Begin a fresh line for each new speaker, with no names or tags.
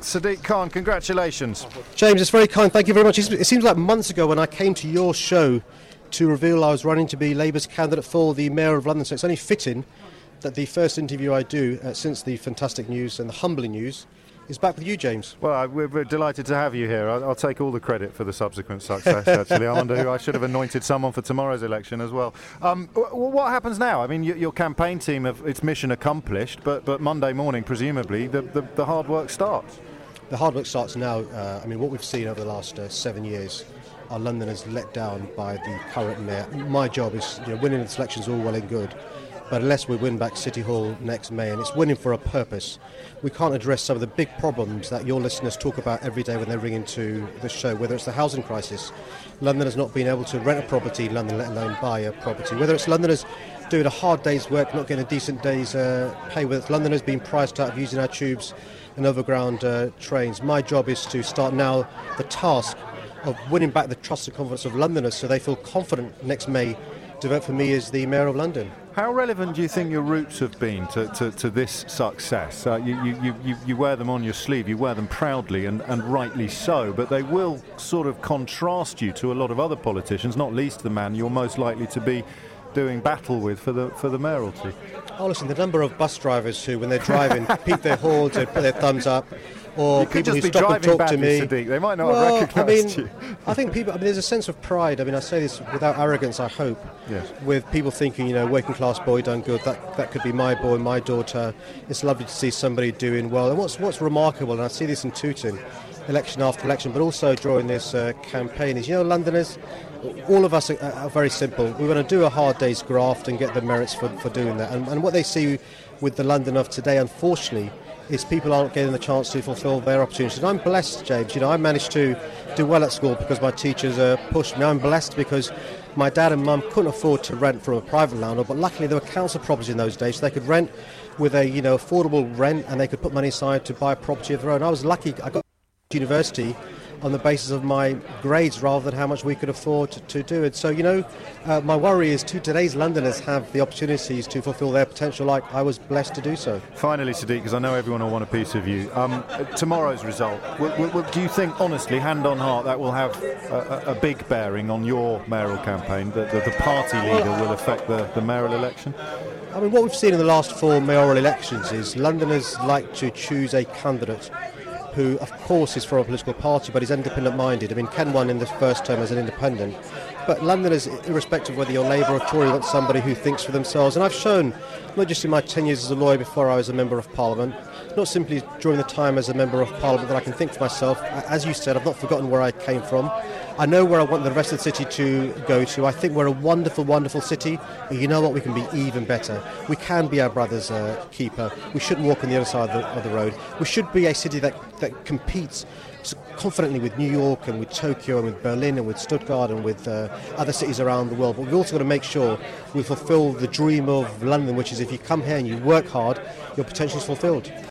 Sadiq Khan, congratulations.
James, it's very kind. Thank you very much. It seems like months ago when I came to your show to reveal I was running to be Labour's candidate for the Mayor of London, so it's only fitting that the first interview I do since the fantastic news and the humbling news is back with you, James.
Well, we're delighted to have you here. I'll take all the credit for the subsequent success, actually. I wonder who I should have anointed someone for tomorrow's election as well. What happens now? I mean, your campaign team, its mission accomplished, but Monday morning, presumably, the hard work starts.
The hard work starts now. What we've seen over the last 7 years, our Londoners let down by the current mayor. My job is, winning the elections all well and good, but unless we win back City Hall next May, and it's winning for a purpose, we can't address some of the big problems that your listeners talk about every day when they ring into the show, whether it's the housing crisis, Londoners not being able to rent a property in London, let alone buy a property, whether it's Londoners doing a hard day's work, not getting a decent day's pay, whether it's Londoners being priced out of using our tubes and overground trains. My job is to start now the task of winning back the trust and confidence of Londoners so they feel confident next May to vote for me as the Mayor of London.
How relevant do you think your roots have been to this success? You wear them on your sleeve, you wear them proudly and rightly so, but they will sort of contrast you to a lot of other politicians, not least the man you're most likely to be doing battle with for the mayoralty.
Oh, listen, the number of bus drivers who, when they're driving, peep their horns, they put their thumbs up, or people who stop and talk to me.
Sadiq. They might not have recognised you.
I think there's a sense of pride. I say this without arrogance, I hope.
Yes. With
people thinking, working class boy done good, that could be my boy, my daughter. It's lovely to see somebody doing well. And what's remarkable, and I see this in Tooting, election after election, but also during this campaign, is, Londoners, all of us are very simple. We want to do a hard day's graft and get the merits for doing that. And what they see with the London of today, unfortunately, is people aren't getting the chance to fulfil their opportunities. And I'm blessed, James. I managed to do well at school because my teachers pushed me. I'm blessed because my dad and mum couldn't afford to rent from a private landlord, but luckily there were council properties in those days, so they could rent with a affordable rent, and they could put money aside to buy a property of their own. I was lucky. I got to university on the basis of my grades rather than how much we could afford to do it. So, my worry is today's Londoners have the opportunities to fulfil their potential like I was blessed to do so.
Finally, Sadiq, because I know everyone will want a piece of you, tomorrow's result, do you think, honestly, hand on heart, that will have a big bearing on your mayoral campaign, that the party leader will affect the mayoral election?
What we've seen in the last 4 mayoral elections is Londoners like to choose a candidate who, of course, is from a political party, but is independent-minded. Ken won in the first term as an independent. But Londoners, irrespective of whether you're Labour or Tory, want somebody who thinks for themselves. And I've shown, not just in my 10 years as a lawyer before I was a Member of Parliament, not simply during the time as a Member of Parliament, that I can think for myself. As you said, I've not forgotten where I came from. I know where I want the rest of the city to go to. I think we're a wonderful, wonderful city. But you know what? We can be even better. We can be our brother's keeper. We shouldn't walk on the other side of the road. We should be a city that competes confidently with New York and with Tokyo and with Berlin and with Stuttgart and with other cities around the world. But we've also got to make sure we fulfil the dream of London, which is if you come here and you work hard, your potential is fulfilled.